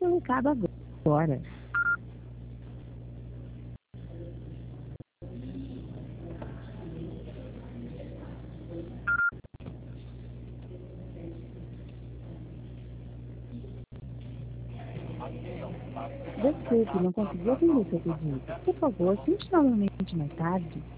seu recado agora. Desculpe, não consegui atender seu pedido. Por favor, tente novamente mais tarde.